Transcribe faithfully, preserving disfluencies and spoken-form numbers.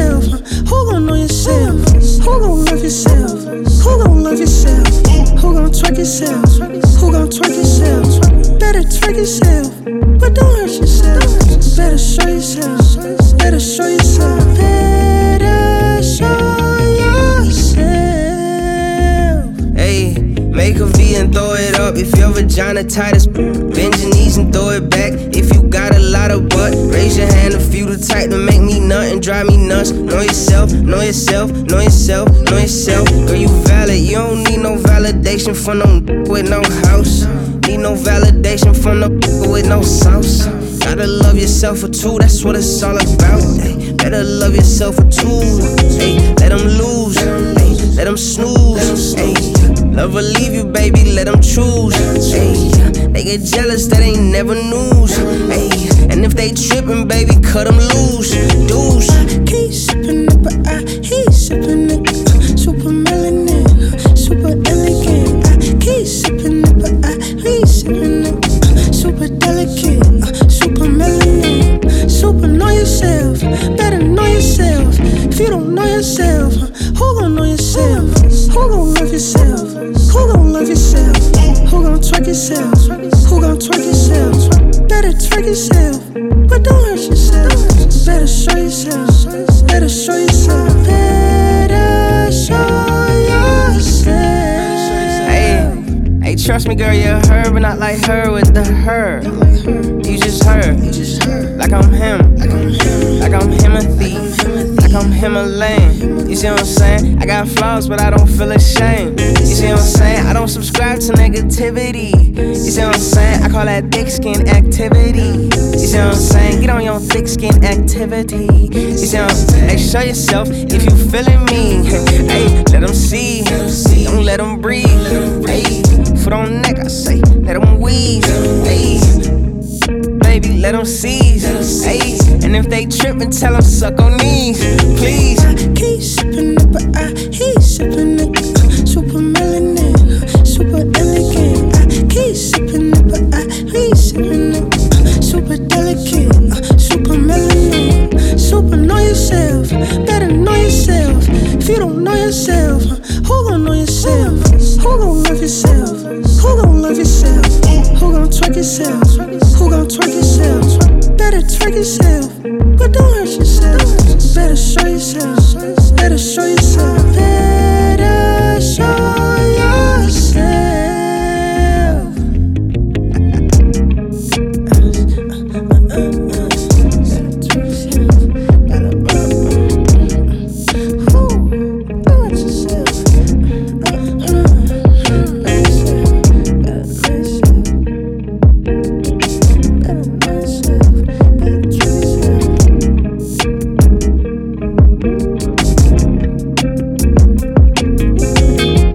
yourself? Who gon' know yourself? Who gon' love yourself? Who gon' love yourself? Who gon' twerk yourself? Who gon' twerk yourself? Better twerk yourself, but don't hurt yourself. Better show yourself. Better show yourself. Better show yourself. Hey, make a V and throw it up. If your vagina tight as bend your knees and throw it back. If you got a lot of butt, raise your hand if you the type to make me nut and drive me nuts. Know yourself, know yourself, know yourself, know yourself. Girl, you valid, you don't need no validation from no with no house. Need no validation from the with no sauce. Gotta love yourself for two, that's what it's all about. Ay, better love yourself for two. Ay, let them lose, ay, let them snooze. Ay, love or leave you, baby, let them choose. Ay, they get jealous, that ain't never news. Ay, and if they trippin', baby, cut them loose. Deuce. Keep sippin' it, but I keep sippin' it. Uh, super melanin, uh, super elegant. I keep sippin' it, but I keep sippin' it. Uh, super delicate, uh, super melanin. Super know yourself, better know yourself. If you don't know yourself, uh, who gon' know yourself? Who gon' love yourself? Who gon' love yourself? Who gon' twerk yourself? Who gon' twerk yourself? Better twerk yourself, but don't hurt yourself. Better show yourself. Better show yourself. Better show yourself. Hey, hey, trust me, girl, you're her, but not like her with the her. You just her, like I'm him, like I'm Timothy, like I'm Himalayan. You see what I'm saying? I got flaws, but I don't feel ashamed. You see what I'm saying? I don't subscribe to negativity. You see what I'm saying? I call that thick skin activity. You see what I'm saying? Get on your thick skin activity. You see what I'm saying? Hey, show yourself if you feeling me. Hey, let them see, don't let them breathe. Hey, foot on neck, I say, let them wheeze. Hey, baby, let them seize. Hey, and if they trippin', tell them suck on these, please. I keep sippin' it, but I keep sippin' it. Uh, super melanin, uh, super elegant. I keep sippin' it, but I keep sippin' it. Uh, super delicate, uh, super melanin. Super know yourself, better know yourself. If you don't know yourself, uh, who gon' know yourself? Who gon' love yourself? Who gon' love yourself? Who gon' twerk yourself? Who gon' twerk yourself? Better twerk yourself, but don't hurt yourself. Better show yourself. Better show yourself.